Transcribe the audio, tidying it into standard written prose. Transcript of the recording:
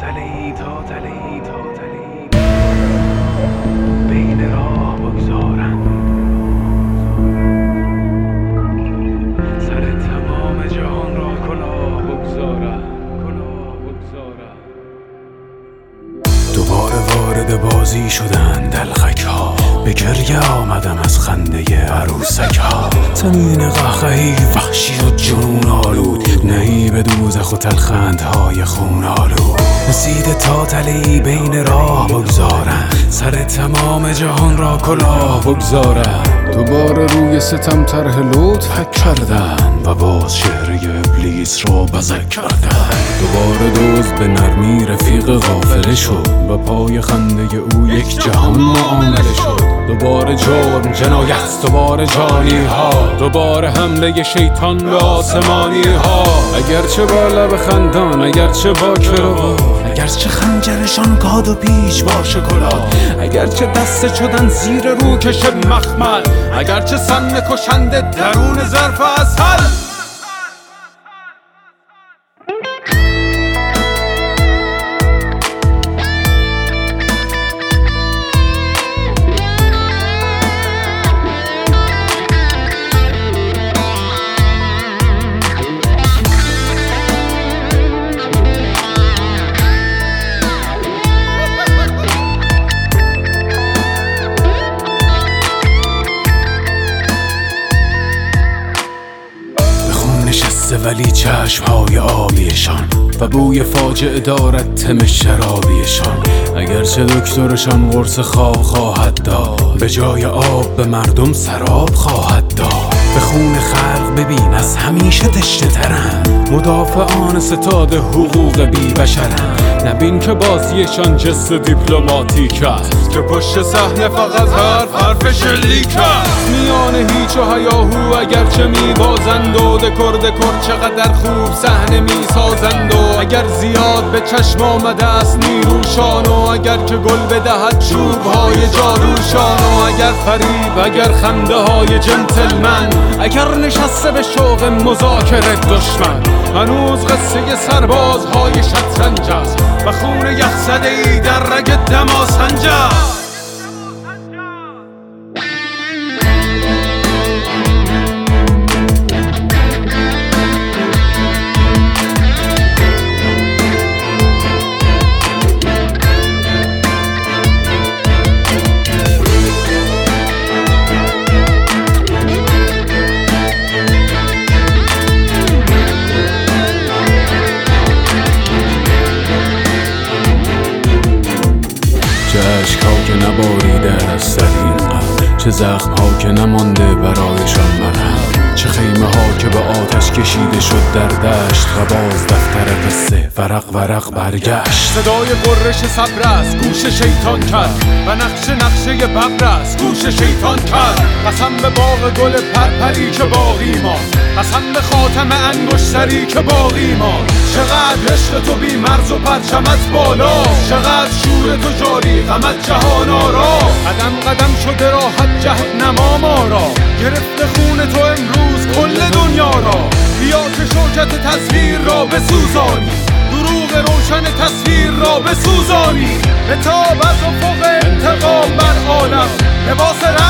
بین راه بگذارم، سر تمام جهان را کلاه بگذارم. دوباره وارد بازی شدن دلخک ها، به گریه آمدم از خنده عروسک ها. زمین قهقهی وحشی و جنون آلود، نهی به دوزخ و تلخندهای خون آلود. رسیده تا تلی بین راه بگذارم، سر تمام جهان را کلاه بگذارم. دوباره روی ستم طرح لطف کردن و باز چهره ابلیس را بزک کردن. دوباره دوز به نرمی رفیق غافله شد، و پای خنده او یک جهان معامله شد. دوباره جرم جنایت، دوباره جانی ها، دوباره حمله شیطان به آسمانی ها. اگرچه با لب خندان، اگرچه با کراوات، اگرچه خنجرشان کاد و پیچ با شکلات، اگرچه دست شدن زیر روکش مخمل، اگرچه سم کشنده درون ظرف عسل. ولی چشمهای آبیشان و بوی فاجعه دارد تم شرابیشان. اگرچه دکترشان قرص خواب خواهد داد، به جای آب به مردم سراب خواهد داد. به خون خلق ببین از همیشه تشنه ترند، مدافعان ستاد حقوق بی بشرند. نبین که بازیشان جست دیپلماتیک است، که پشت صحنه فقط حرف شلیک است. میان هیچ و هیاهو اگرچه میبازند و دکور چقدر خوب صحنه میسازند. و اگر زیاد به چشم آمده است نیروشان، و اگر که گل بدهد چوبهای جادوشان، و اگر فریب، اگر خنده های جنتلمن، اگر نشسته به شوق مذاکره دشمن، هنوز قصه سربازهای شطرنج است و خون یخزده‌ای در رگ دماسنج است. چه اشک‌ها که نباریده است در این غم، چه زخم‌ها که نمانده برایشان مرهم، چه خیمه‌ها که به آتش کشیده شد در دشت و باز دفتر قصه ورق برگشت. صدای غرش صبر است گوش شیطان کرد و نقشه ببر است گوش شیطان کرد. قسم به باغ گل پرپری که باقی ماند، قسم به خاتم انگشتری که باقی ماند. چقدر عشق تو بی مرز و پرچمت بالا، چقدر شور تو جاری غمت جهان آرا. قدم شده راحت جهت نما ما را، گرفته خون تو امروز کل دنیا را. بیا که شوکت تصویر را بسوزانی، دروغ روشن تصویر را بسوزانی. بتاب از افق انتقام بر عالم، لباس